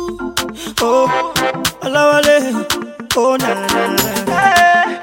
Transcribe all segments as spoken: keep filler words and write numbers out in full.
Oh, Olawale. Oh, na na na.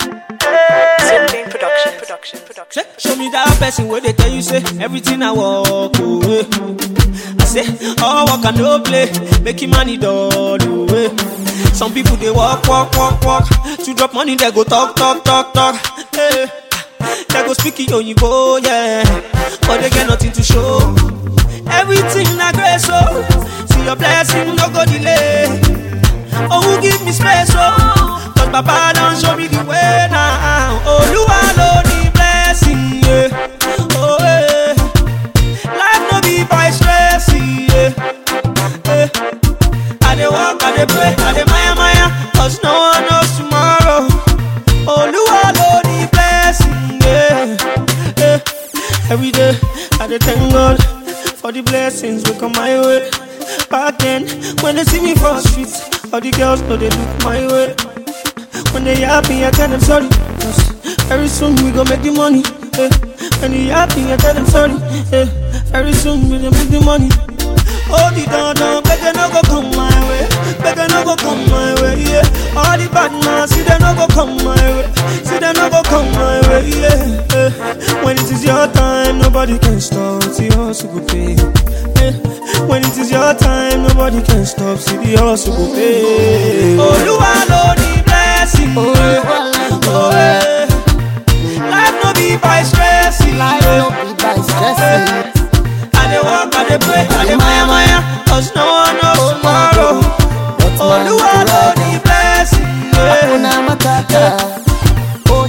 Simply production, production, production. Show me that person where they tell you say everything I walk away. I say all work and no play, making money done away. Some people they walk, walk, walk, walk. To drop money they go talk, talk, talk, talk. Hey, they go speak it on you go, yeah. But they get nothing to show. Everything I grace, oh. See your blessing, no go delay. Oh, who give me space, oh. Cause Papa don't show me the way now. Oh, you alone the blessing, yeah. Oh, yeah. Life no be by stress, yeah. Yeah. I dey walk, I dey pray, I dey maya maya. Cause no one knows tomorrow. Oh, you alone the blessing, yeah. Yeah. Every day, I dey thank God for the blessings will come my way. Back then, when they see me for the streets, all the girls know they look my way. When they happy, I tell them sorry. Very soon we gon' make the money. Eh. When they happy, I tell them sorry. Eh. Very soon we gon' make the money. Oh, the down down, better no go come my way. Better no go come my way, yeah. All the bad man, see them no go come my way. See them no go come my way, yeah. Eh. When it is your time, nobody can stop. See us go pay. Eh. When it is your time, nobody can stop. See the hustle go pay. Oh, you alone the blessing. Oh, oh, yeah. Life no be by stressing. Life no be by stressing. I dey walk, I dey pray, I dey maya maya. Cause no one knows tomorrow. Oh, you alone the blessing. Hakuna Matata. Oh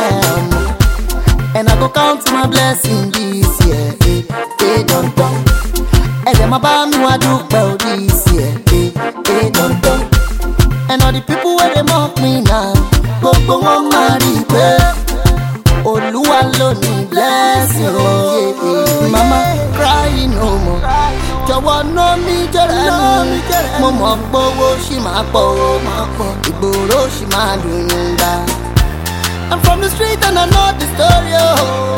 yeah. And I go count my blessing this year. Eh, eh, don't don't. And them about me what do well this year. Eh, eh, don't don't. And all the people where they mock me now, go go on marry pay. Oluwa alone bless you, yeah, yeah. Mama crying no more. Jọ̀wọ́ know me jẹ́rẹ́ mo mọ̀ gbówó ṣì máa pọ̀ ìgboro ṣì máa dùn gbà. I'm from the street and I know the story, oh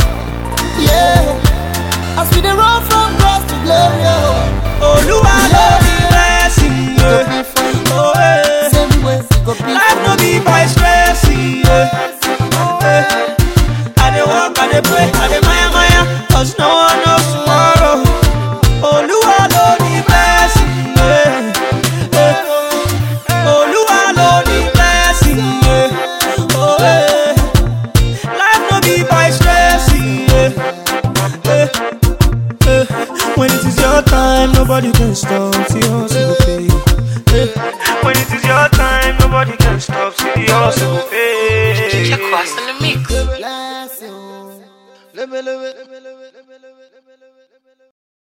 yeah. As we dey run from grass to glory, oh. Oluwa alone the blessing, yeah. Oh yeah. Same way it go be. Life no be by stressing, yeah. Oh yeah. I dey walk, I dey pray, I dey maya maya. Cause no one knows tomorrow. Oluwa alone the blessing, yeah. Yeah. Oluwa alone the blessing, yeah. Oh yeah. Life no be by stressing, yeah. Yeah. Yeah. When it is your time, nobody can stop. See us go pay. Yeah. When it is your time, nobody can stop. See us go pay. Check what's in the mix. Bless you.